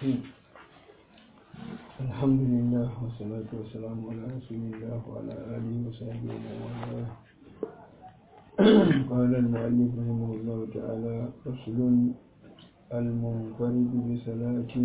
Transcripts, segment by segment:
الرحيم الحمد لله والصلاة والسلام على رسول الله وعلى آله وصحبه ومن والاه. قال المؤلف رحمه الله تعالى: فصل المنفرد بصلاة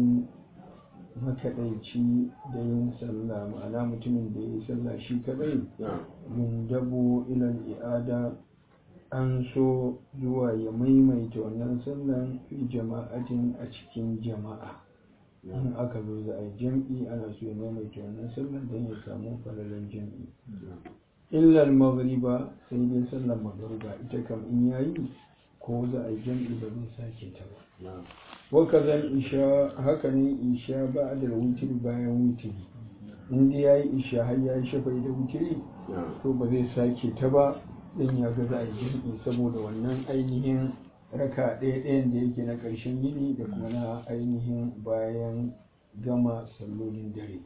makaɗaici da yin sallah, ma'ana mutumin da ya yi sallah shi kadai yundabu ilal i'ada, an so zuwa ya maimaita wannan sallan fi jama'atin a cikin jama'a. In aka zo za a yi jam'i ana so ya maimaita wannan sallan don ya samu falalan jam'i. Illal maghriba, sai dai sallar maghriba ita kam in yayi ko za a yi jam'i ba zai sake ta ba. wakazan isha, haka ne isha ba da wutiri bayan wutiri, inda ya yi isha har ya yi shafai da wutiri to ba zai sake ta ba din ya ga za a yi jam'i saboda wannan ainihin raka ɗayan da yake na ƙarshen yini da kuma na ainihin bayan gama sallolin dare.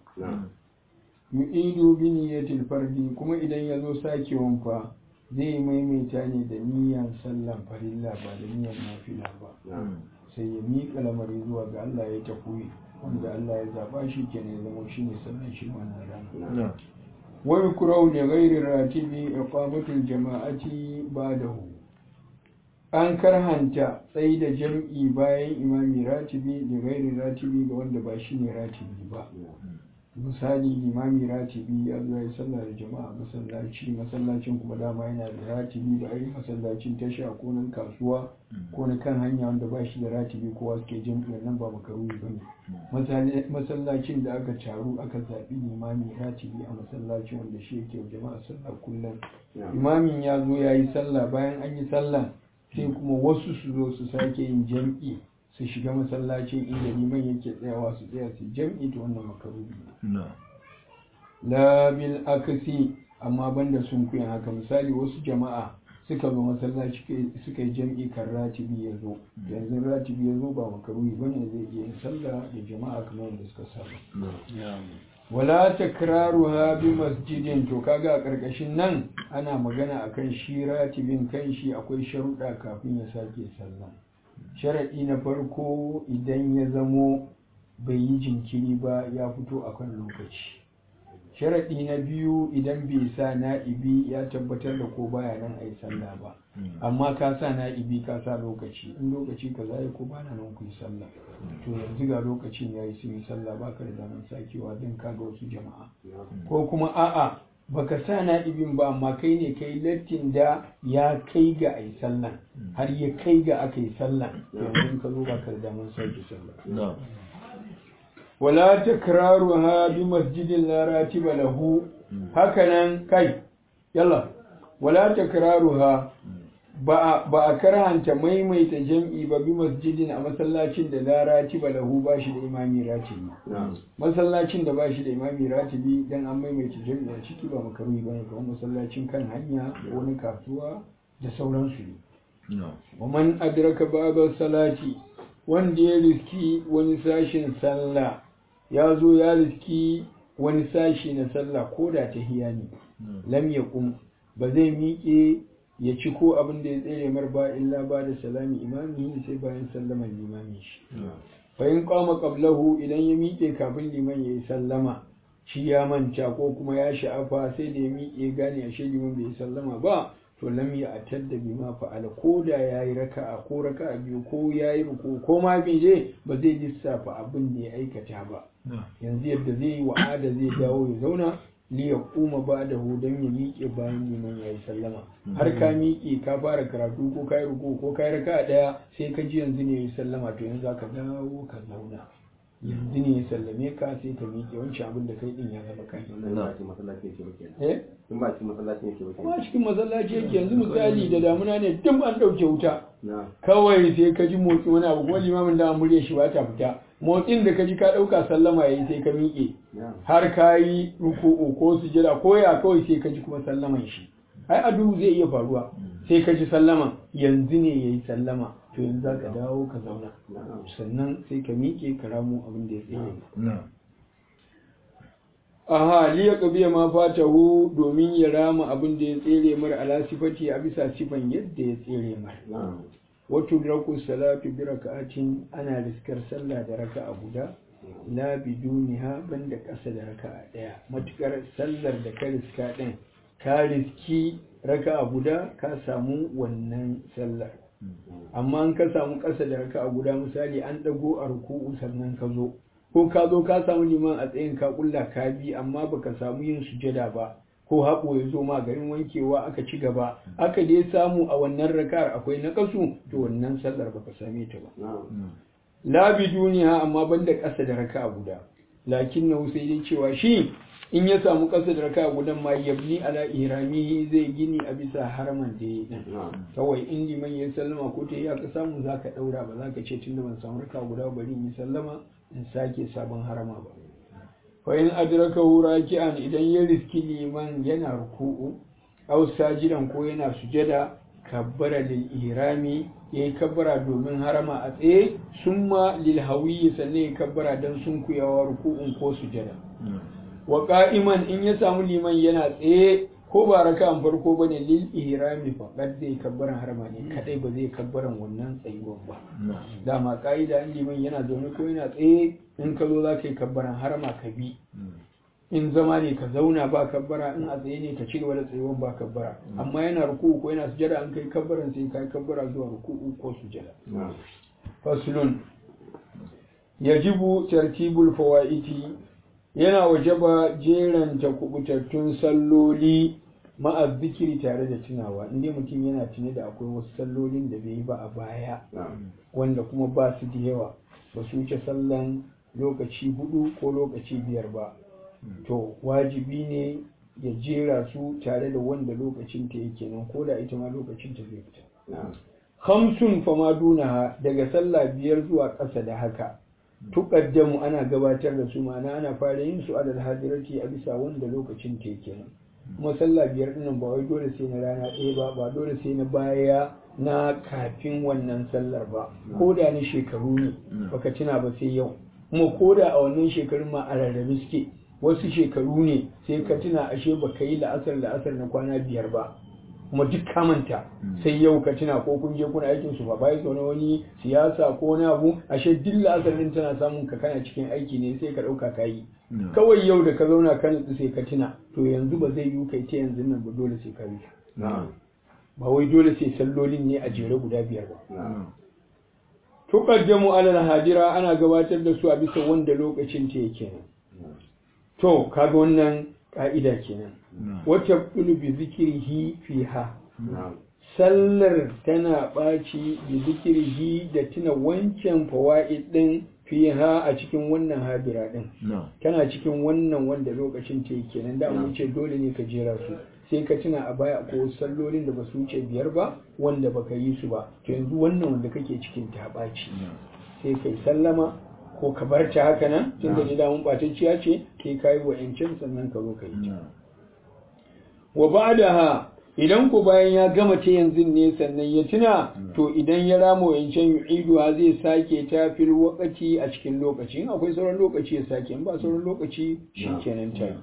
Yu'idu bi niyyatil fardi, kuma idan ya zo sakewan fa zai maimaita ne da niyyan sallan farilla ba da niyyan nafila ba. Sai ya miƙa lamari zuwa ga Allah ya tafi wanda Allah ya zaɓa shi kenan zama shi ne sannan shi wannan rana. Wa yukrahu li ghairi ratibi iqamatul jama'ati ba'dahu, an karhanta tsayi da jam'i bayan imami ratibi da ghairi ratibi ga wanda ba shi ne ratibi ba. Misali imami ratibi ya zo ya sallah da jama'a masallacin kuma dama yana da ratibi da ai masallacin tasha ko na kasuwa ko na kan hanya wanda ba shi da ratibi kowa suke jam'i, nan ba makaruhi bane. Masallacin da aka taru aka zaɓi imami ratibi a masallacin wanda shi yake jama'a sallah kullum, imamin ya zo ya yi sallah, bayan an yi sallah sai kuma wasu su zo su sake yin jam'i su shiga masallacin inda liman yake tsayawa su tsaya su jam'i, to wannan makaruhi ne. La bil akasi, amma banda sun kuyan haka. Misali wasu jama'a suka zo masallaci suka yi jam'i kan ratibi ya zo, yanzu ratibi ya zo ba makaruhi bane, zai iya yin sallah da jama'a kamar yadda suka saba. Wala takraruha bi masjidin, to kaga a karkashin nan ana magana akan shi ratibin kan shi akwai sharuɗa kafin ya sake sallah. Sharaɗi na farko, idan ya zamo bai yi jinkiri ba ya fito a kan lokaci. Sharaɗi na biyu, idan bai sa na'ibi ya tabbatar da ko baya nan a yi sallah ba, amma ka sa na'ibi ka sa lokaci, in lokaci ka zai ko bana nan ku yi sallah, to yanzu ga lokacin ya yi sun yi sallah ba ka da zaman sakewa don kaga wasu jama'a. Ko kuma a'a baka sa na'ibin ba amma kai ne kai lattin da ya kai ga ai sallan har ya kai ga aka yi sallan, yanzu ka zo baka da zaman sake sallah. Wala takraruha bi masjidin la ratiba lahu, hakanan kai yalla wala takraruha, ba a karhanta maimaita jam'i ba bi masjidin a masallacin da la ratiba lahu ba shi da imami ratibi. Masallacin da ba shi da imami ratibi dan an maimaita jam'i a ciki ba makaruhi bane, kamar masallacin kan hanya ko wani kasuwa da sauransu. Wa man adraka baba salati, wanda ya riski wani sashin sallah, ya zo ya riski wani sashi na sallah ko da tahiyya ne, lam yaqum, ba zai miƙe ya ci ko abin da ya tsere mar ba illa ba da salami imami, sai bayan sallaman limamin shi. Fa in qama qablahu, idan ya miƙe kafin liman ya yi sallama shi ya manta ko kuma ya sha'afa sai da ya miƙe gane ashe liman bai yi sallama ba, to lam ya atadda bima fa'ala, ko da yayi raka'a ko raka'a biyu ko yayi ruku ko ma bai je ba zai lissafa abin da ya aikata ba. Yanzu yadda zai yi wa'ada zai dawo ya zauna li ya kuma ba da hudun ya miƙe bayan liman ya yi sallama. Har ka miƙe ka fara karatu ko ka yi ruku ko ka yi raka'a ɗaya sai ka ji yanzu ne ya yi sallama, to yanzu ka dawo ka zauna, yanzu ne ya sallame ka sai ka miƙe, wancan abin da kai din ya zama kai. In ba cikin masallaci yake ba. Ba cikin masallaci yake. Yanzu misali da damuna ne duk an ɗauke wuta, kawai sai ka ji motsi wani abu kuma limamin da murya shi ba ta fita, motsin da ka ji ka ɗauka sallama yayi sai ka miƙe har ka yi ruku'u ko sujada ko ya, kawai sai ka ji kuma sallaman shi. Ai adu zai iya faruwa, sai ka ji sallama yanzu ne yayi sallama, to yanzu za ka dawo ka zauna, sannan sai ka miƙe ka ramu abin da ya tsere. Aha, liya ƙabiya ma fatahu, domin ya rama abin da ya tsere mar ala sifati, a bisa sifan yadda ya tsere mar. wato raku salatu bi raka'atin ana riskar sallah da raka'a guda la biduniha banda kasa da raka'a daya matukar sallar da ka riska din ka riski raka'a guda ka samu wannan sallar amma an ka samu kasa da raka'a guda misali an dago a ruku'u sannan ka zo ko ka zo ka samu liman a tsayin ka kulla ka bi amma baka samu yin sujada ba ko haƙo ya zo ma garin wankewa aka ci gaba aka dai samu a wannan raka'ar akwai naƙasu to wannan sallar baka same ta ba la bi duniya amma banda ƙasa da raka'a guda lakin na sai dai cewa shi in ya samu ƙasa da raka'a gudan ma yabni ala ihramihi zai gini a bisa haraman da ya yi kawai in liman ya sallama ko ta yi aka samu zaka daura ba zaka ce tunda ban samu raka'a guda bari in sallama in sake sabon harama ba fa in adrakahu raki'an idan ya riski liman yana ruku'u aw sajidan ko yana sujada kabbara lil ihrami yayi kabbara domin harama a tsaye summa lil hawi sannan ya kabbara dan sunkuyawa ruku'un ko sujada wa qa'iman in ya samu liman yana tsaye ko ba raka'an farko bane lil ihrami faqad zai kabbaran harama ne kadai ba zai kabbaran wannan tsayuwar ba dama ka'ida in liman yana zaune ko yana tsaye in ka zo za ka yi kabbaran harama ka bi in zama ne ka zauna ba kabbara in a tsaye ne ka ci gaba da tsayuwar ba kabbara amma yana ruku'u ko yana sujada an kai kabbaran sai kai kabbara zuwa ruku'u ko sujada faslun yajibu tartibul fawaiti yana wajaba jeranta kubutattun salloli ma'a zikiri tare da tunawa inda mutum yana tuni da akwai wasu sallolin da bai yi ba a baya wanda kuma ba su da yawa ba su wuce sallan lokaci 4 ko lokaci 5 ba to wajibi ne ya jera su tare da wanda lokacin ta yake nan ko da ita ma lokacin ta zai fita khamsun fama dunaha daga sallah 5 zuwa ƙasa da haka tuqaddamu ana gabatar da su ma'ana ana fara yin su alal hadirati a bisa wanda lokacin ta yake nan kuma sallah 5 dinnan ba wai dole sai na rana ɗaya ba dole sai na baya na kafin wannan sallar ba ko da ni shekaru ne baka tuna ba sai yau kuma ko da a wannan shekarun ma a rarrabe suke wasu shekaru ne sai ka tuna ashe baka yi la'asar na kwana 5 ba kuma duk kamanta sai yau ka tuna ko kun je kuna aikin su ba bai zo na wani siyasa ko wani abu ashe duk la'asar din tana samun ka kana cikin aiki ne sai ka dauka kayi kawai yau da ka zauna ka nutsu sai ka tuna to yanzu ba zai yi kai ta yanzu nan ba dole sai ka yi ba wai dole sai sallolin ne a jere guda 5 ba tuqaddamu ala al-hadira ana gabatar da su a bisa wanda lokacin ta yake to kaga wannan ka'ida kenan wata kulu bi zikrihi fiha sallar tana ɓaci bi zikrihi da tuna wancan fawaid din fiha a cikin wannan hadira din tana cikin wannan wanda lokacin ta yake nan da mun ce dole ne ka jera su sai ka tuna a baya ko sallolin da ba su wuce 5 ba wanda baka yi su ba to yanzu wannan wanda kake cikin ta ɓaci sai kai sallama ko ka bar ta haka nan tun da da mun ɓatacciya ce kai kai wa yancin sannan ka zo ka yi ta wa ba'daha idan ku bayan ya gama ta yanzu ne sannan ya tuna to idan ya ramo yancin yu'idu zai sake ta fil waqti a cikin lokaci in akwai sauran lokaci ya sake in ba sauran lokaci shikenan ta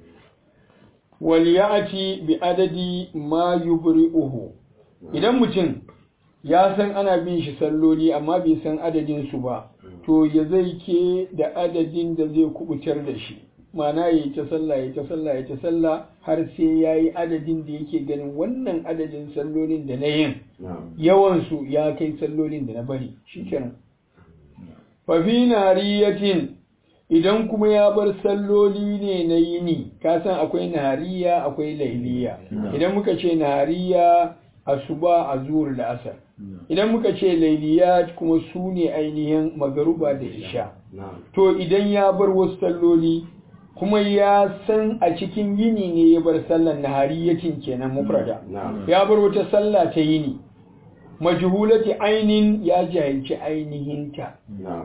wal ya'ti bi adadi ma yubri'uhu idan mutum ya san ana bin shi salloli amma bai san adadin su ba to ya zai ke da adadin da zai kubutar da shi mana ya ta sallah har sai ya yi adadin da yake ganin wannan adadin sallolin da na yin yawansu ya kai sallolin da na bari shi kenan fafi nariyatin idan kuma ya bar salloli ne na yini ka san akwai nariya akwai lailiya idan muka ce nariya asuba azur da asar idan muka ce lailiya kuma su ne ainihin magaruba da isha to idan ya bar wasu salloli kuma ya san a cikin yini ne ya bar sallan nahariyatin kenan mufrada ya bar wata sallah ta yini majhulati ainin ya jahilci ainihinta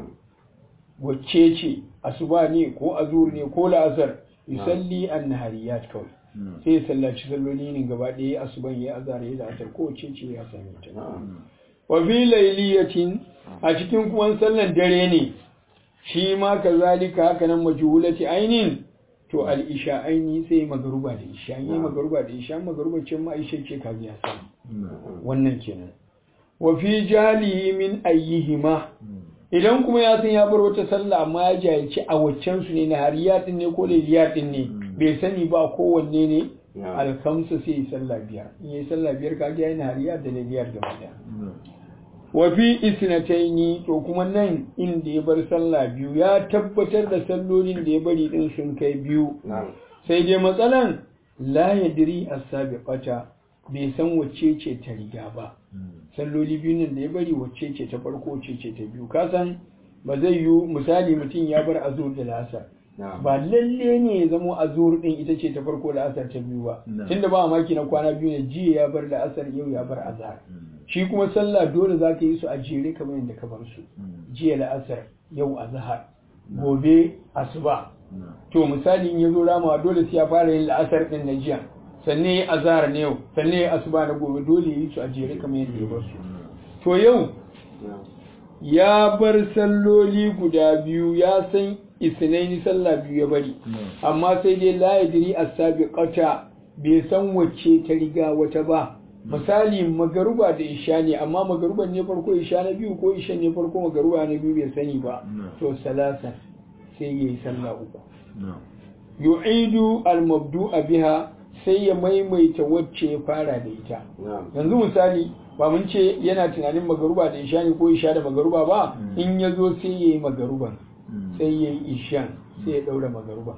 wacce ce asuba ne ko azur ne ko la'asar yusalli an-nahariyat kawai sai ya sallaci salloli ne gaba ɗaya asuban ya azhar ya la'asar ko wacce ce ya same ta wa fi layliyatin a cikin kuma sallan dare ne shi ma kazalika haka nan majhulati ainin to al-isha aini sai magruba da isha yi magruba da isha magruba ce ma isha ce kaji ya san wannan kenan wa fi jahlihi min ayyihima idan kuma ya san ya bar wata sallah amma ya jahilci a waccan su ne na hariya din ne ko liliya din ne bai sani ba kowanne ne alkamsa sai yi sallah biyar in yi sallah biyar kaga yana hariya da liliyar gaba daya wa fi isnataini to kuma nan inda ya bar sallah biyu ya tabbatar da sallolin da ya bari din sun kai biyu sai dai matsalan la yadri as-sabiqata bai san wacce ce ta riga ba salloli biyu nan da ya bari wacce ce ta farko wacce ce ta biyu ka san ba zai yi misali mutum ya bar azur da lasar ba lalle ne ya zamo azur din ita ce ta farko da asar ta biyu ba tunda ba maki na kwana biyu ne jiya ya bar da asar yau ya bar azhar shi kuma sallah dole za ka yi su a jere kamar yadda ka bar su jiya da asar yau azhar gobe asuba to misali in ya zo ramawa dole sai ya fara yin la'asar din na jiya sannan ya azhar ne yau sannan ya asuba na gobe dole ya yi su a jere kamar yadda ya bar su to yau ya bar salloli guda biyu ya san isnaini sallah biyu ya bari amma sai dai la yadri as-sabiqata bai san wacce ta riga wata ba misali magaruba da isha ne amma magaruban ne farko isha na biyu ko isha ne farko magaruba na biyu bai sani ba to salasa sai yayi sallah uku yu'idu al-mabdu'a biha sai ya maimaita wacce ya fara da ita yanzu misali ba mun ce yana tunanin magaruba da isha ne ko isha da magaruba ba in ya zo sai yayi magaruban sai yayi ishan sai ya daura magaruban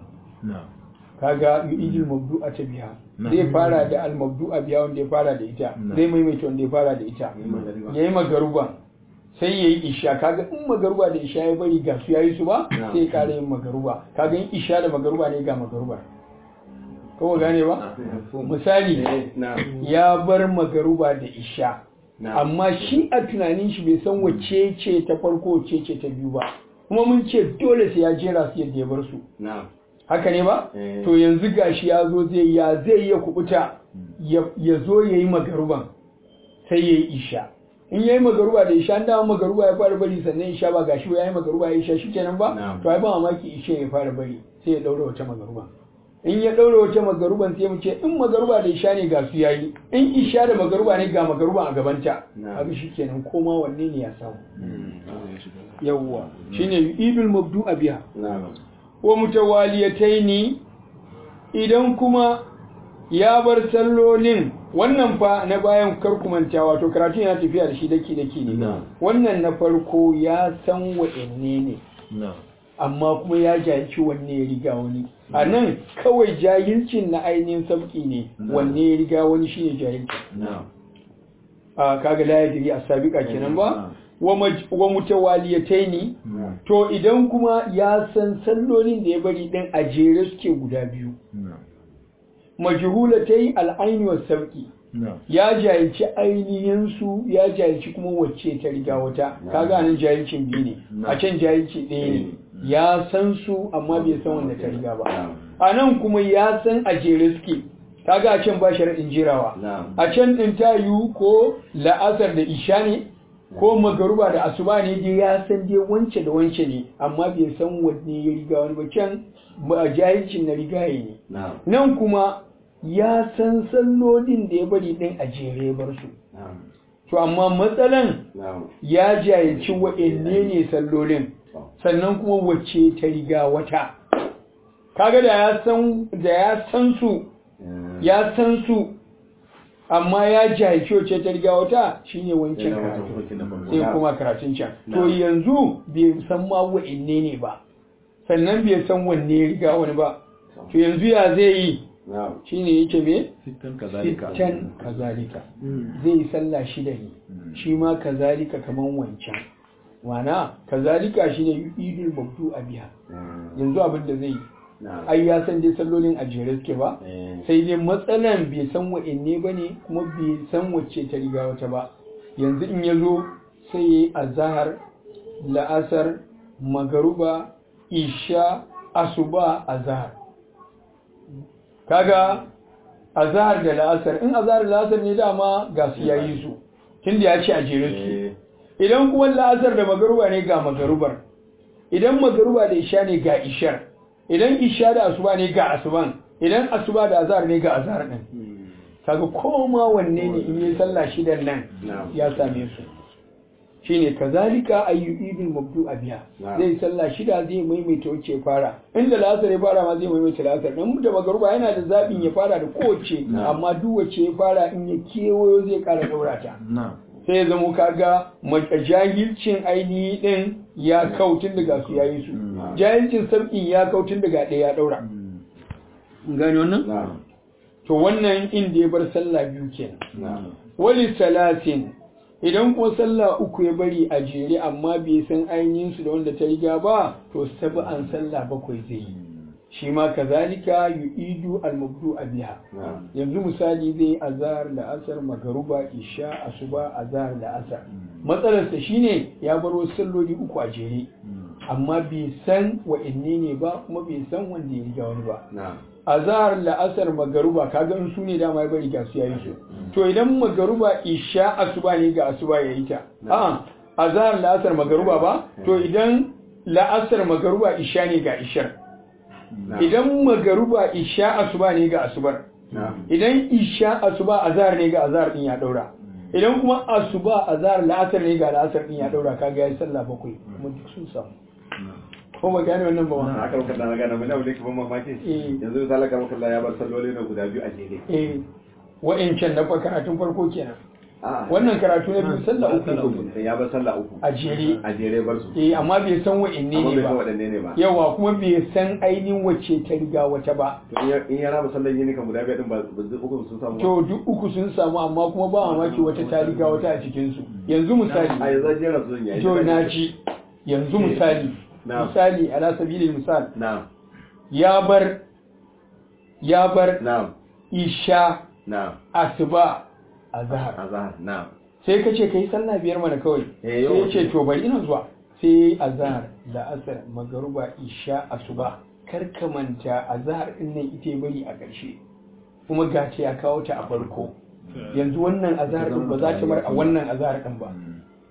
kaga yu'idul mabdu'a ta biha zai fara da al mabdu'a biha wanda ya fara da ita zai maimaita wanda ya fara da ita yayi magaruban sai yayi isha kaga in magaruba da isha ya bari ga su yayi su ba sai ya kara yin magaruba kaga in isha da magaruba ne ga magaruba ko gane ba misali ya bar magaruba da isha amma shi a tunanin shi bai san wacce ce ta farko wacce ce ta biyu ba kuma mun ce dole sai ya jera su yadda ya bar su haka ne ba to yanzu gashi ya zo zai ya kubuta ya zo ya yi magaruban sai ya yi isha in ya yi magaruba da isha da magaruba ya fara bari sannan isha ba gashi ya yi magaruba ya isha shikenan ba to ai ba mamaki isha ya fara bari sai ya daura wata magaruba in ya daura wata magaruban sai mu ce in magaruba da isha ne ga su yayi in isha da magaruba ne ga magaruba a gabanta haka shikenan koma wanne ne ya samu yawwa shine yu'idul mabdu'a biha wa mutawaliyataini idan kuma ya bar sallolin wannan fa na bayan karkumanta wato karatun yana tafiya da shi daki ne wannan na farko ya san wa'anne ne amma kuma ya jahilci wanne ya riga wani a nan kawai jahilcin na ainihin sabki ne wanne ya riga wani shine jahilci a kaga la yadri as-sabiqa kenan ba wa mutawaliyataini to idan kuma ya san sallolin da ya bari din a jere suke guda biyu majhulatai al-aini was-sabqi ya jahilci ainihin su ya jahilci kuma wacce ta riga wata kaga nan jahilcin biyu ne a can jahilci ɗaya ne ya san su amma bai san wanda ta riga ba a nan kuma ya san a jere suke kaga a can ba sharadin jirawa a can din ta yiwu ko la'asar da isha ne ko magaruba da asuba ne dai ya san dai wance da wance ne amma bai san wanne ya riga wani ba can jahilcin na rigaye ne nan kuma ya san sallolin da ya bari din a jere bar su to amma matsalan ya jahilci wa'anne ne sallolin sannan kuma wacce ta riga wata kaga da ya san su amma ya jahilci wacce ta riga wata shine wancan karatu sai kuma karatun can to yanzu bai san ma wa'anne ne ba sannan bai san wanne ya riga wani ba to yanzu ya zai yi shine yake me sittan kazalika zai yi sallah shida ne shi ma kazalika kaman wancan wana kazalika shine idul mabdu abiha yanzu abin da zai ai ya san dai sallolin a jere suke ba sai dai matsalan bai san wa'anne bane kuma bai san wacce ta riga wata ba yanzu in yazo sai yayi azhar la'asar magaruba isha asuba azhar kaga azhar da la'asar in azhar da la'asar ne dama ga su yayi su tunda ya ce a jere su idan kuma la'asar da magaruba ne ga magarubar idan magaruba da isha ne ga ishar idan isha da asuba ne ga asuban idan asuba da azhar ne ga azhar din kaga koma wanne ne in yi sallah shidan nan ya same su shine kazalika ayyidul mabdu'a biha zai sallah shida zai maimaita wacce fara inda la'asar ya fara ma zai maimaita la'asar dan da magaruba yana da zabin ya fara da kowace amma duk wacce ya fara in ya kewayo zai kara daura ta sai ya zama kaga jahilcin ainihi din ya kautun daga su yayi su jahilcin sab'in ya kautun daga ɗaya ya daura gani wannan to wannan inda ya bar sallah biyu kenan wali salatin idan ko sallah uku ya bari a jere amma bai san ainihin su da wanda ta riga ba to sab'an sallah bakwai zai yi shi ma kazalika yu'idu al-mabdu'a biha yanzu misali zai azhar da asar magaruba isha asuba azhar da asar matsalar sa shine ya baro salloli uku a jere amma bai san wa'anne ne ba kuma bai san wanda ya riga wani ba azhar da asar magaruba kaga in su ne dama ya bari ga su yayi su to idan magaruba isha asuba ne ga asuba yayi ta a'a azhar da asar magaruba ba to idan la'asar magaruba isha ne ga ishar idan magaruba isha asuba ne ga asubar idan isha asuba azhar ne ga azhar din ya daura idan kuma asuba azhar la'asar ne ga la'asar din ya daura kaga yayi sallah bakwai kuma duk sun samu ko ba gane wannan ba wannan aka maka da gane mun aure ki ban mamaki yanzu misali ka maka ya bar salloli na guda biyu a jere wa'ancan na karatun farko kenan wannan karatu na biyu sallah uku ya bar sallah uku a jere bar su amma bai san wa'anne ne ba yawa kuma bai san ainihin wacce ta riga wata ba to in ya raba sallan yini kan guda biyu din ba duk uku sun samu to duk uku sun samu amma kuma ba mamaki wata ta riga wata a cikin su yanzu misali a yanzu jera su yayi to na ji yanzu misali ala sabilil misal ya bar isha asuba azhar sai ka ce kai sallah biyar mana kawai sai ya ce to bari ina zuwa sai azhar da asar magaruba isha asuba kar ka manta azhar din nan ita bari a ƙarshe kuma gace ya kawo ta a farko yanzu wannan azhar din ba za ta bar a wannan azhar din ba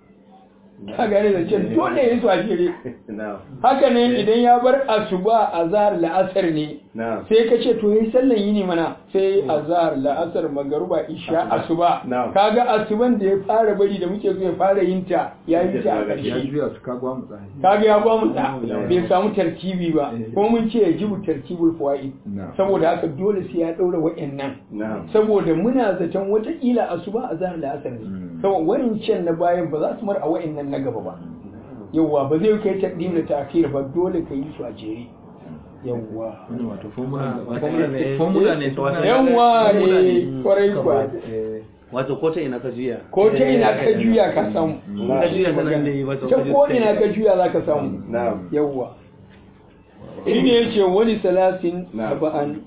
ka gane da cin dole ya su a jere haka ne idan ya bar asuba azhar la'asar ne sai ka ce to yi sallan yini mana sai azhar la'asar magaruba isha asuba kaga asuban da ya fara bari da muke so ya fara yin ta ya yi ta a ƙarshe kaga ya ba mu da bai samu tartibi ba ko mun ce ya jibu tartibul fawaid saboda haka dole sai ya daura wa'annan saboda muna zaton wata kila asuba azhar la'asar ne saboda wayancan na bayan ba za su mar a wa'annan na gaba ba yawwa ba zai kai takdim da ta'khir ba dole ka yi su a jere yawwa wato formula ne yawwa kwarai kwa wato ko ta ina ka juya ka samu ka juya ta nan ne wato ta ko ina ka juya za ka samu yawwa shi ne yace wani salasin sab'an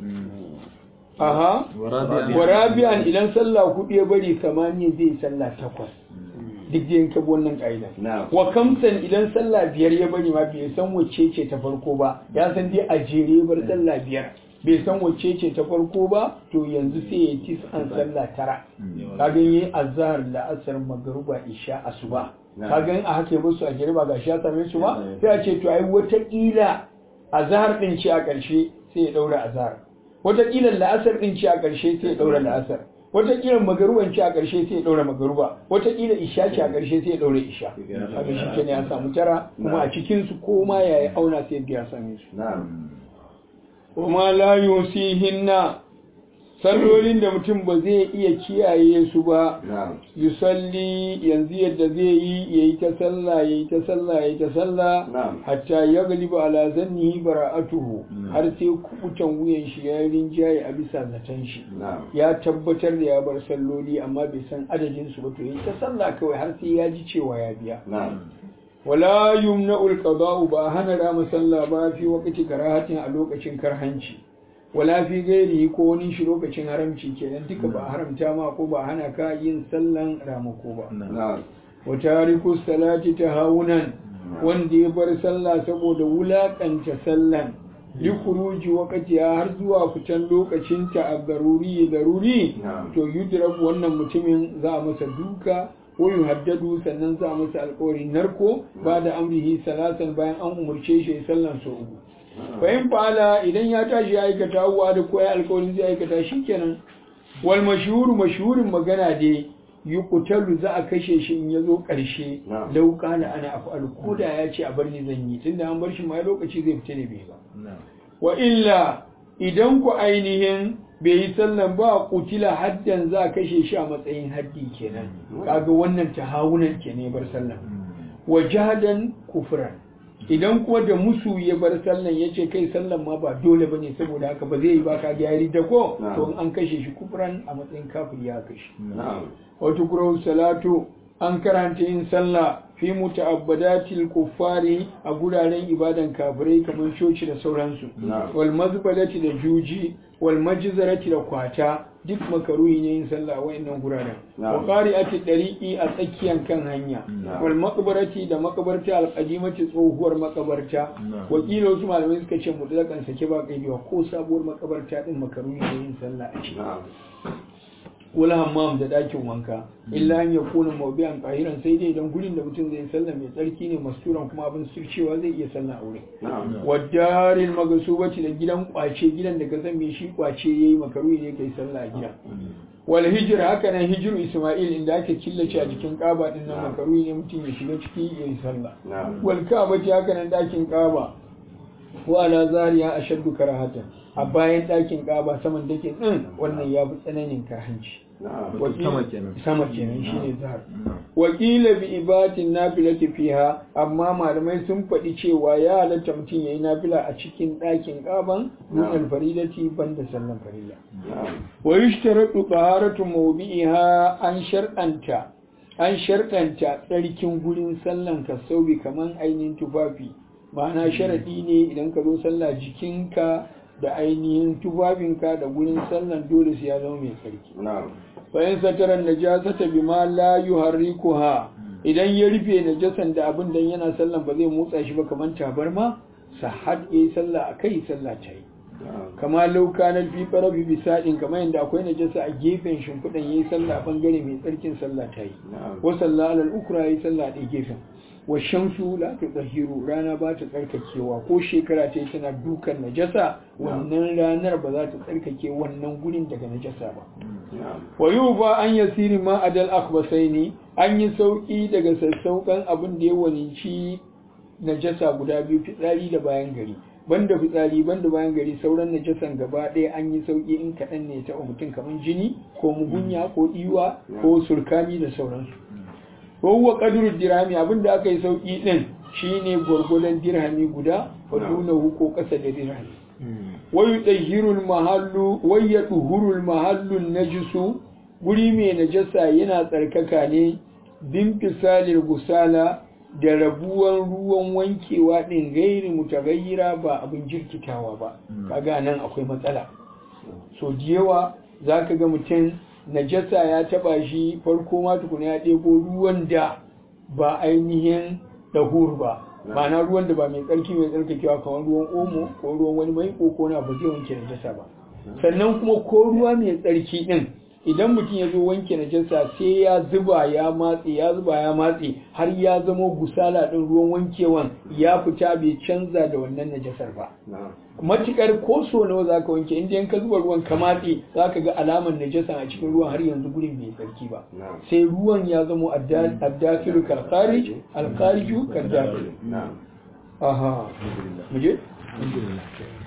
aha wa rabi'an idan sallah hudu ya bari samaniya zai sallah takwas duk da yanka wannan ƙa'ida wa kamsan idan sallah biyar ya bari ma bai san wacce ce ta farko ba ya san dai a jere bar sallah biyar bai san wacce ce ta farko ba to yanzu sai ya ci an sallah tara kaga yi azhar la'asar magruba isha asuba kaga a haka ba su a jere ba gashi ya same su ba sai a ce to ai wata kila azhar din ce a ƙarshe sai ya daura azhar wata kila la'asar din ce a ƙarshe sai ya daura la'asar wataƙila magaruban ce a ƙarshe sai ya ɗaura magaruba wataƙila isha ce a ƙarshe sai ya ɗaura isha haka shi ke ne ya samu tara kuma a cikinsu ko ma ya yi auna sai ya same su kuma la yusihinna sallolin da mutum ba zai iya kiyaye su ba yusalli yanzu yadda zai yi yayi ta sallah hatta ya galiba ala zannihi bara'atuhu har sai kubutan wuyan shi ya rinjaye a bisa zaton shi ya tabbatar da ya bar salloli amma bai san adadin su ba to yayi ta sallah kawai har sai ya ji cewa ya biya wala yumna'ul qada'u ba hana rama sallah ba fi waqti karahatin a lokacin karhanci wala fi gairi ko wani shi lokacin haramci kenan duka ba haramta ma ko ba hana ka yin sallan ramako ba wa tariku salati tahawunan wanda ya bar sallah saboda wulakanta sallan li khuruji waqtiha har zuwa fitan lokacin ta a daruri to yudrab wannan mutumin za a masa duka ko yuhaddadu sannan za a masa alƙawarin narko ba da amrihi salasan bayan an umurce shi sallan so uku fa'in fa'ala idan ya tashi ya aikata wa da koya alkawarin zai aikata shi kenan wal mashhurin magana dai yuqtalu za a kashe shi in yazo karshe law kana ana af'alu koda ya ce a bar ni zan yi tunda an bar shi ma lokaci zai fita ne bai ba wa illa idan ku ainihin bai yi sallan ba kutila haddan za a kashe shi a matsayin haddi kenan kaga wannan tahawunan kenan bar sallan wa jahadan kufran idan kuwa da musu ya bar sallan ya ce kai sallan ma ba dole bane saboda haka ba zai yi ba ka ga yari da ko to an kashe shi kufran a matsayin kafir ya kashe wato kurau salatu an karanta yin sallah fi muta'abbadatil kuffari a guraren ibadan kafirai kamar coci da sauransu wal mazbalati da juji wal majzarati da kwata duk makaruhi ne yin sallah a wayannan guraren wa qari'ati dariqi a tsakiyan kan hanya wal maqbarati da makabarta al qadimati tsohuwar makabarta wakilo wasu malamai suka ce mutlakan sake ba kaiwa ko sabuwar makabarta din makaruhi ne yin sallah a ciki wala hammam da dakin wanka illa an yakuna mawdi'an qahiran sai dai idan gurin da mutum zai sallah mai tsarki ne masturan kuma abin sircewa zai iya sallah a wurin wadaril magsubati da gidan kwace gidan da ka san me shi kwace yayi makaruhi ne kai sallah a gidan wal hijr haka nan hijru isma'il inda ake killace a jikin kaba din nan makaruhi ne mutum ya shiga ciki yayi sallah wal ka'bati haka nan dakin kaba wa ala zariya ashaddu karahatan a bayan ɗakin ƙaba saman dake wannan ya fi tsananin karhanci sama kenan shi ne zahar wakila bi ibatin nafilati fiha amma malamai sun faɗi cewa ya halatta mutum yayi nafila a cikin ɗakin ƙaban min alfaridati banda sallan farilla wa yushtaratu taharatu mawdi'iha an sharɗanta tsarkin gurin sallan kasaubi kaman ainihin tufafi ma'ana sharaɗi ne idan ka zo sallah jikinka da ainihin tufafinka da gurin sallan dole su ya zama mai tsarki bayan sataran najasata bima la yuharrikuha idan ya rufe najasan da abin dan yana sallan ba zai motsa shi ba kamar tabarma sahad yayi sallah akai sallah ta yi kama lauka na fi farafi bisadin kamar yadda akwai najasa a gefen shimfiɗan yayi sallah bangare mai tsarkin sallah ta yi wa sallah alal ukra yayi sallah a gefen wa shamsu la tutahhiru rana ba ta tsarkakewa ko shekara ta yi tana dukan najasa wannan ranar ba za ta tsarkake wannan gurin daga najasa ba wa yuba an yasiri ma adal akhbasaini an yi sauki daga sassaukan abin da ya waninci najasa guda biyu fitsari da bayan gari banda fitsari banda bayan gari sauran najasan gaba ɗaya an yi sauki in kaɗan ne ta mutum kamar jini ko mugunya ko iwa ko surkami da sauransu huwa qadru dirhami abinda aka yi sauki din shine gurgudan dirhami guda wadunahu ko kasa da dirhami wayudahirul mahallu wayaduhurul mahallu najisu guri mai najasa yana tsarkaka ne bin fisalil gusala da rabuwan ruwan wankewa din gairi mutagayyira ba abin jirkitawa ba kaga nan akwai matsala so diyawa zaka ga mutum najasa ya taba shi farko ma tukuna ya ɗebo ruwan da ba ainihin dahur ba ma'ana ruwan da ba mai tsarki mai tsarkakewa kamar ruwan omo ko ruwan wani mai ko na ba zai wanke najasa ba sannan kuma ko ruwa mai tsarki din idan mutum ya zo wanke najasa sai ya zuba ya matse har ya zama gusala din ruwan wankewan ya fita bai canza da wannan najasar ba matukar ko so nawa zaka wanke inda in ka zuba ruwan ka matse zaka ga alamar najasa a cikin ruwan har yanzu gurin bai tsarki ba sai ruwan ya zama addafilu kalkharij alkhariju kaddafilu aha muje